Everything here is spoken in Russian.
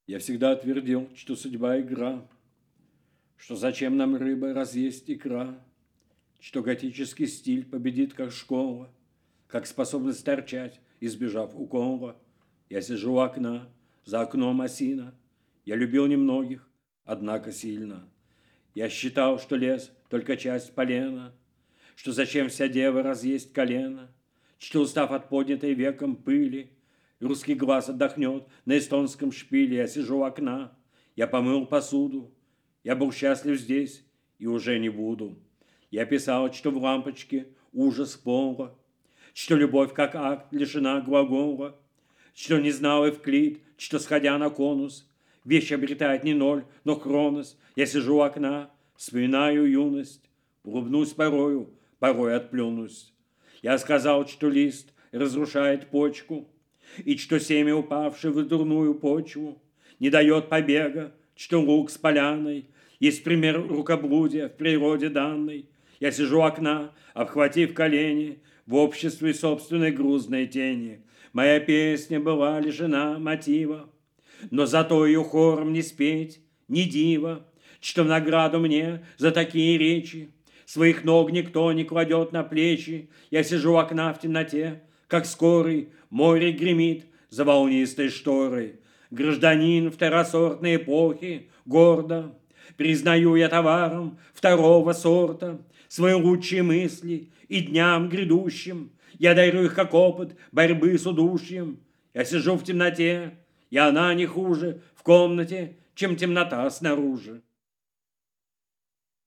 Я всегда твердил, что судьба игра, что зачем нам рыба разъесть икра, что готический стиль победит как школа, как способность торчать, избежав укола. Я сижу у окна, за окном осина. Я любил немногих, однако сильно. Я считал, что лес только часть полена, что зачем вся дева разъесть колено, что, устав от поднятой веком пыли, русский глаз отдохнет на эстонском шпиле. Я сижу у окна, я помыл посуду, я был счастлив здесь и уже не буду. Я писал, что в лампочке ужас пола, что любовь как акт лишена глагола, что не знал Эвклид, что, сходя на конус, вещь обретает не ноль, но хронос. Я сижу у окна, вспоминаю юность, улыбнусь порою, порой отплюнусь. Я сказал, что лист разрушает почку, и что семя, упавшее в дурную почву, не дает побега, что лук с поляной есть пример рукоблудия в природе данной. Я сижу у окна, обхватив колени, в обществе собственной грузной тени. Моя песня была лишена мотива, но зато ее хором не спеть, не диво, что в награду мне за такие речи своих ног никто не кладет на плечи. Я сижу у окна в темноте, как скорый, море гремит за волнистой шторой. Гражданин второсортной эпохи, гордо признаю я товаром второго сорта свои лучшие мысли, и дням грядущим я дарю их как опыт борьбы с удушьем. Я сижу в темноте, и она не хуже в комнате, чем темнота снаружи.